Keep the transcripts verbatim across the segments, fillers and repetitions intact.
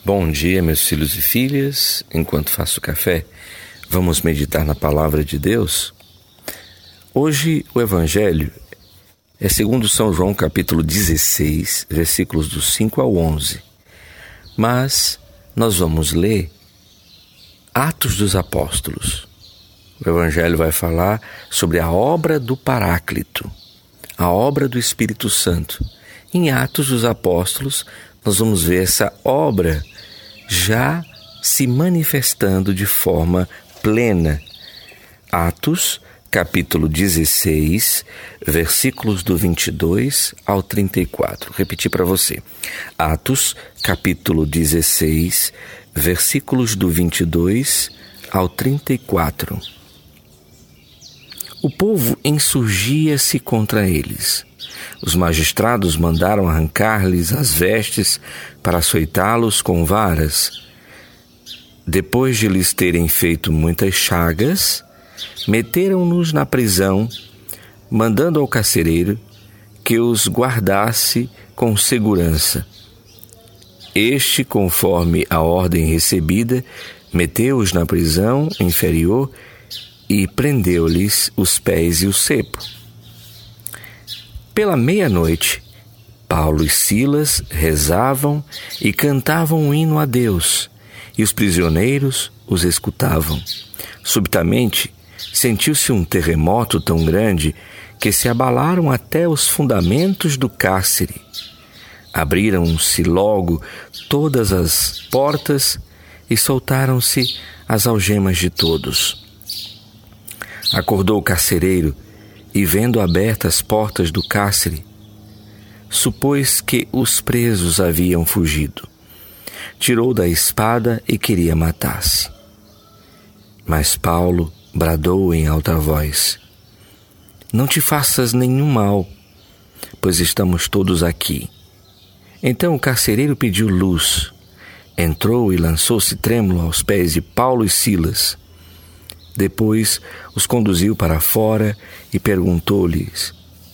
Bom dia, meus filhos e filhas. Enquanto faço café, vamos meditar na palavra de Deus? Hoje o Evangelho é segundo São João, capítulo dezesseis, versículos do cinco ao onze. Mas nós vamos ler Atos dos Apóstolos. O Evangelho vai falar sobre a obra do Paráclito, a obra do Espírito Santo. Em Atos dos Apóstolos, nós vamos ver essa obra já se manifestando de forma plena. Atos, capítulo dezesseis, versículos do vinte e dois ao trinta e quatro. Repetir para você. Atos, capítulo dezesseis, versículos do vinte e dois ao trinta e quatro. O povo insurgia-se contra eles. Os magistrados mandaram arrancar-lhes as vestes para açoitá-los com varas. Depois de lhes terem feito muitas chagas, meteram-nos na prisão, mandando ao carcereiro que os guardasse com segurança. Este, conforme a ordem recebida, meteu-os na prisão inferior e prendeu-lhes os pés e o cepo. Pela meia-noite, Paulo e Silas rezavam e cantavam um hino a Deus, e os prisioneiros os escutavam. Subitamente, sentiu-se um terremoto tão grande que se abalaram até os fundamentos do cárcere. Abriram-se logo todas as portas e soltaram-se as algemas de todos. Acordou o carcereiro e, vendo abertas as portas do cárcere, supôs que os presos haviam fugido. Tirou da espada e queria matar-se. Mas Paulo bradou em alta voz: "Não te faças nenhum mal, pois estamos todos aqui." Então o carcereiro pediu luz, entrou e lançou-se trêmulo aos pés de Paulo e Silas. Depois os conduziu para fora e perguntou-lhes: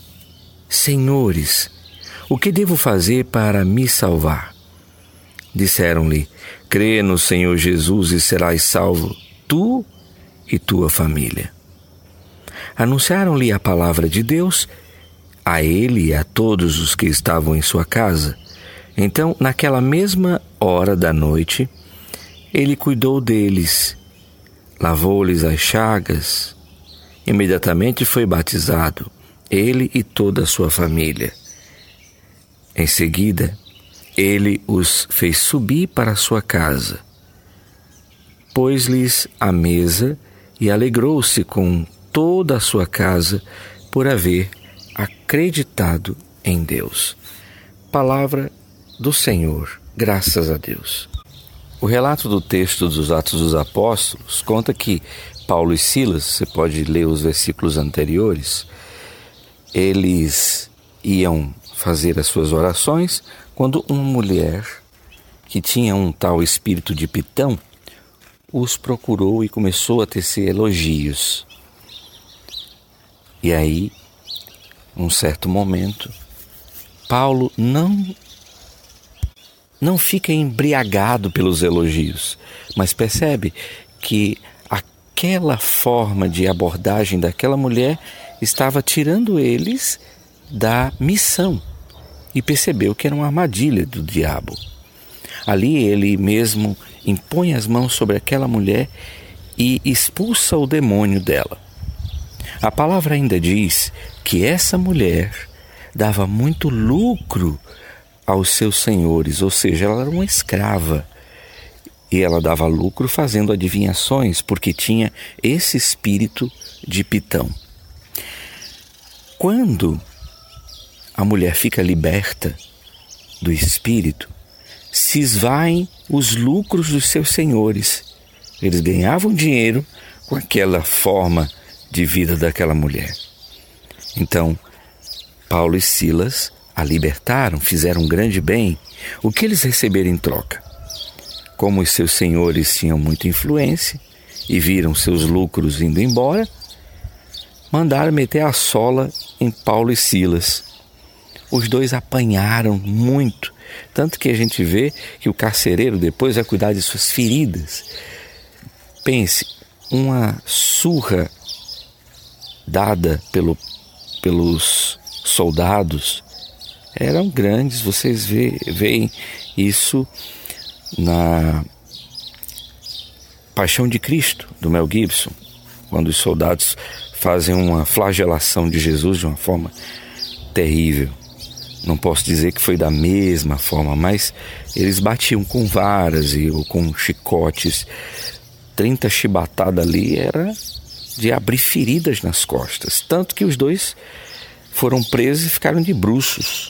"Senhores, o que devo fazer para me salvar?" Disseram-lhe: "Crê no Senhor Jesus e serás salvo, tu e tua família." Anunciaram-lhe a palavra de Deus, a ele e a todos os que estavam em sua casa. Então, naquela mesma hora da noite, ele cuidou deles, lavou-lhes as chagas. Imediatamente foi batizado, ele e toda a sua família. Em seguida, ele os fez subir para a sua casa, pôs-lhes a mesa e alegrou-se com toda a sua casa por haver acreditado em Deus. Palavra do Senhor, graças a Deus. O relato do texto dos Atos dos Apóstolos conta que Paulo e Silas, você pode ler os versículos anteriores, eles iam fazer as suas orações quando uma mulher que tinha um tal espírito de Pitão os procurou e começou a tecer elogios. E aí, num certo momento, Paulo não Não fica embriagado pelos elogios, mas percebe que aquela forma de abordagem daquela mulher estava tirando eles da missão e percebeu que era uma armadilha do diabo. Ali ele mesmo impõe as mãos sobre aquela mulher e expulsa o demônio dela. A palavra ainda diz que essa mulher dava muito lucro aos seus senhores, ou seja, ela era uma escrava e ela dava lucro fazendo adivinhações porque tinha esse espírito de Pitão. Quando a mulher fica liberta do espírito, se esvaem os lucros dos seus senhores. Eles ganhavam dinheiro com aquela forma de vida daquela mulher. Então, Paulo e Silas a libertaram, fizeram um grande bem. O que eles receberam em troca? Como os seus senhores tinham muita influência e viram seus lucros indo embora, mandaram meter a sola em Paulo e Silas. os dois apanharam muito. Tanto que a gente vê que o carcereiro depois vai cuidar de suas feridas. Pense, uma surra dada pelo, pelos soldados eram grandes. Vocês vê, veem isso na Paixão de Cristo, do Mel Gibson, quando os soldados fazem uma flagelação de Jesus de uma forma terrível. Não posso dizer que foi da mesma forma, mas eles batiam com varas e, ou com chicotes. trinta chibatadas ali era de abrir feridas nas costas. Tanto que os dois foram presos e ficaram de bruços.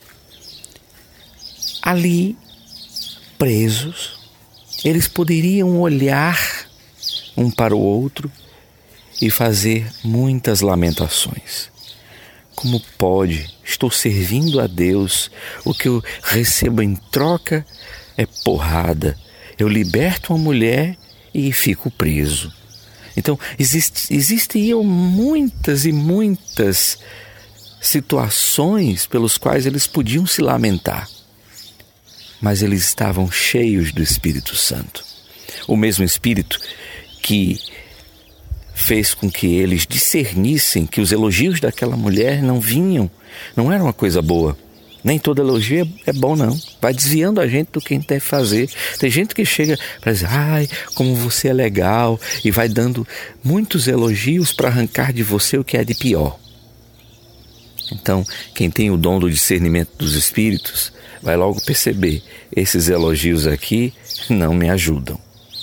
Ali, presos, eles poderiam olhar um para o outro e fazer muitas lamentações. Como pode? Estou servindo a Deus. O que eu recebo em troca é porrada. Eu liberto uma mulher e fico preso. Então, existe, existiam muitas e muitas situações pelas quais eles podiam se lamentar. Mas eles estavam cheios do Espírito Santo. O mesmo Espírito que fez com que eles discernissem que os elogios daquela mulher não vinham, não era uma coisa boa. Nem todo elogio é bom, não. Vai desviando a gente do que a gente deve fazer. Tem gente que chega para dizer, ai, como você é legal, e vai dando muitos elogios para arrancar de você o que é de pior. Então, quem tem o dom do discernimento dos espíritos, vai logo perceber, esses elogios aqui não me ajudam.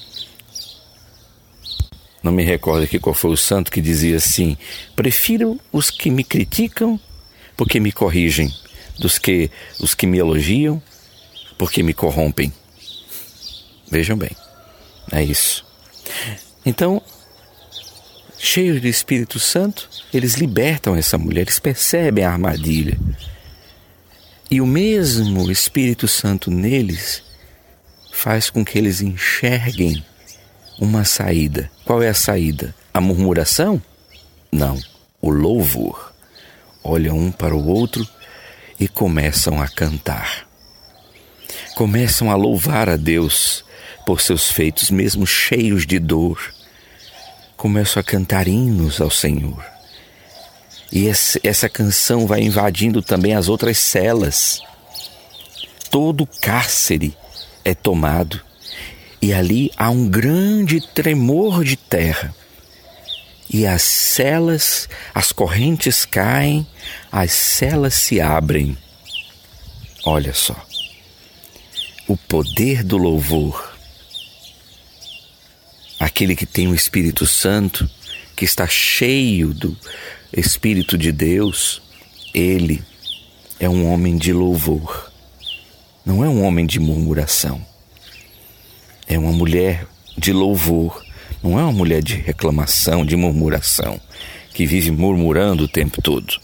Não me recordo aqui qual foi o santo que dizia assim, prefiro os que me criticam porque me corrigem, dos que os que me elogiam porque me corrompem. Vejam bem, é isso. Então, cheios do Espírito Santo, eles libertam essa mulher, eles percebem a armadilha. E o mesmo Espírito Santo neles faz com que eles enxerguem uma saída. Qual é a saída? A murmuração? Não, o louvor. Olham um para o outro e começam a cantar. Começam a louvar a Deus por seus feitos, mesmo cheios de dor. Começam a cantar hinos ao Senhor. E essa canção vai invadindo também as outras celas. Todo cárcere é tomado. E ali há um grande tremor de terra. E as celas, as correntes caem, as celas se abrem. Olha só. O poder do louvor. Aquele que tem o Espírito Santo, que está cheio do Espírito de Deus, ele é um homem de louvor. Não é um homem de murmuração. É uma mulher de louvor, não é uma mulher de reclamação, de murmuração, que vive murmurando o tempo todo.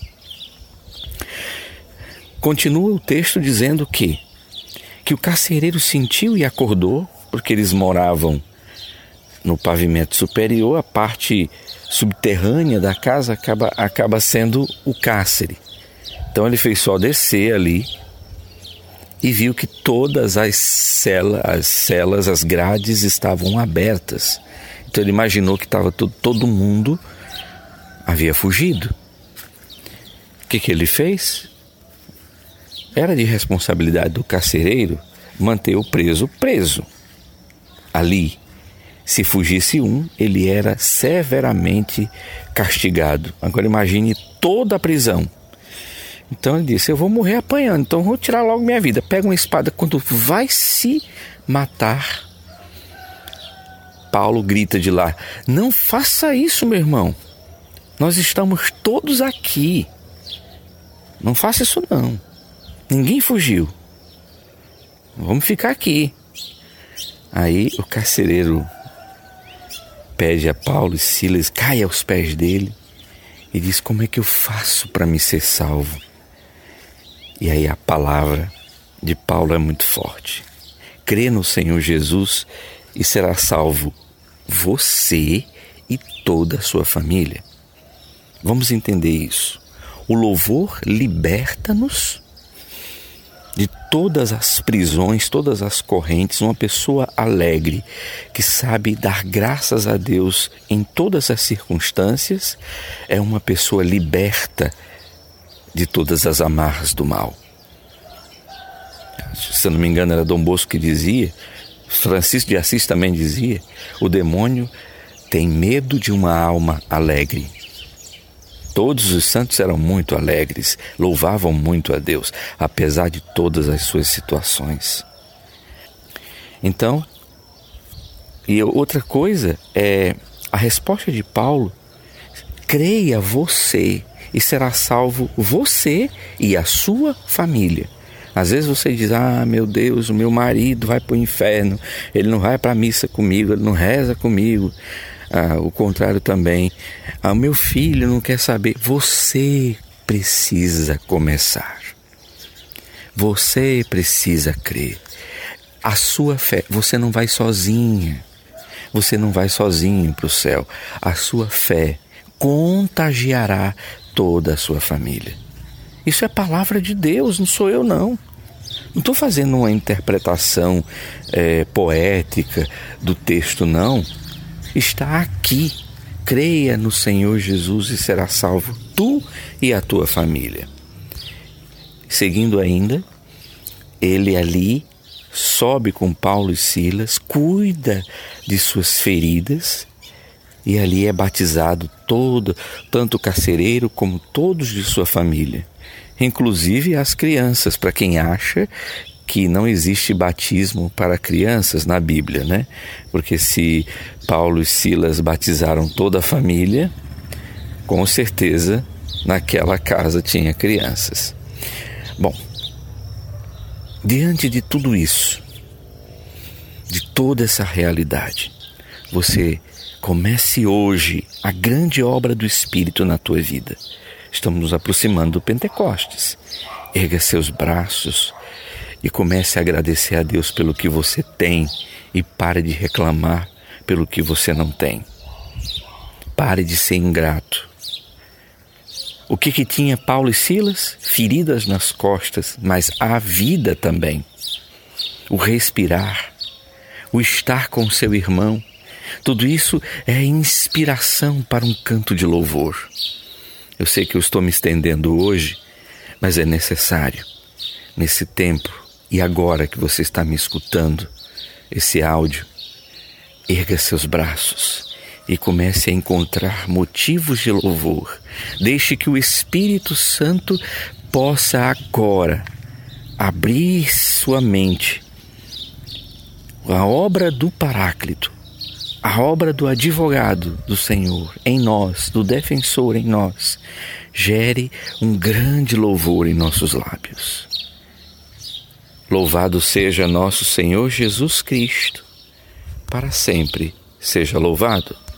Continua o texto dizendo que, que o carcereiro sentiu e acordou, porque eles moravam no pavimento superior, a parte subterrânea da casa acaba, acaba sendo o cárcere. Então ele fez só descer ali, e viu que todas as celas, as celas, as grades estavam abertas. Então ele imaginou que estava todo, todo mundo havia fugido. O que, que ele fez? Era de responsabilidade do carcereiro manter o preso preso. Ali, se fugisse um, ele era severamente castigado. Agora imagine toda a prisão. Então ele disse, eu vou morrer apanhando, então vou tirar logo minha vida. Pega uma espada, quando vai se matar, Paulo grita de lá, não faça isso, meu irmão. Nós estamos todos aqui. Não faça isso não. Ninguém fugiu. Vamos ficar aqui. Aí o carcereiro pede a Paulo e Silas, cai aos pés dele e diz, como é que eu faço para me ser salvo? E aí a palavra de Paulo é muito forte. Crê no Senhor Jesus e será salvo você e toda a sua família. Vamos entender isso. O louvor liberta-nos de todas as prisões, todas as correntes, uma pessoa alegre, que sabe dar graças a Deus em todas as circunstâncias, é uma pessoa liberta de todas as amarras do mal. Se eu não me engano, era Dom Bosco que dizia, Francisco de Assis também dizia, o demônio tem medo de uma alma alegre. Todos os santos eram muito alegres, louvavam muito a Deus, apesar de todas as suas situações. Então, e outra coisa é a resposta de Paulo: creia você e será salvo você e a sua família. Às vezes você diz, ah, meu Deus, o meu marido vai para o inferno, ele não vai para a missa comigo, ele não reza comigo. Ah, o contrário também, ah, o meu filho não quer saber. Você precisa começar, você precisa crer. A sua fé, você não vai sozinha, você não vai sozinho para o céu. A sua fé contagiará toda a sua família. Isso é palavra de Deus, não sou eu não. Não estou fazendo uma interpretação é, poética do texto, não. Está aqui. Creia no Senhor Jesus e será salvo tu e a tua família. Seguindo ainda, ele ali sobe com Paulo e Silas, cuida de suas feridas e ali é batizado todo, tanto o carcereiro como todos de sua família, inclusive as crianças, para quem acha que não existe batismo para crianças na Bíblia, né? Porque se Paulo e Silas batizaram toda a família, com certeza naquela casa tinha crianças. Bom, diante de tudo isso, de toda essa realidade, você comece hoje a grande obra do Espírito na tua vida. Estamos nos aproximando do Pentecostes. Erga seus braços e comece a agradecer a Deus pelo que você tem e pare de reclamar pelo que você não tem. Pare de ser ingrato. O que que tinha Paulo e Silas? Feridas nas costas, mas a vida também. O respirar, o estar com seu irmão. Tudo isso é inspiração para um canto de louvor. Eu sei que eu estou me estendendo hoje, mas é necessário. Nesse tempo e agora que você está me escutando, esse áudio, erga seus braços e comece a encontrar motivos de louvor. Deixe que o Espírito Santo possa agora abrir sua mente. A obra do Paráclito, a obra do advogado do Senhor em nós, do defensor em nós, gere um grande louvor em nossos lábios. Louvado seja nosso Senhor Jesus Cristo, para sempre seja louvado.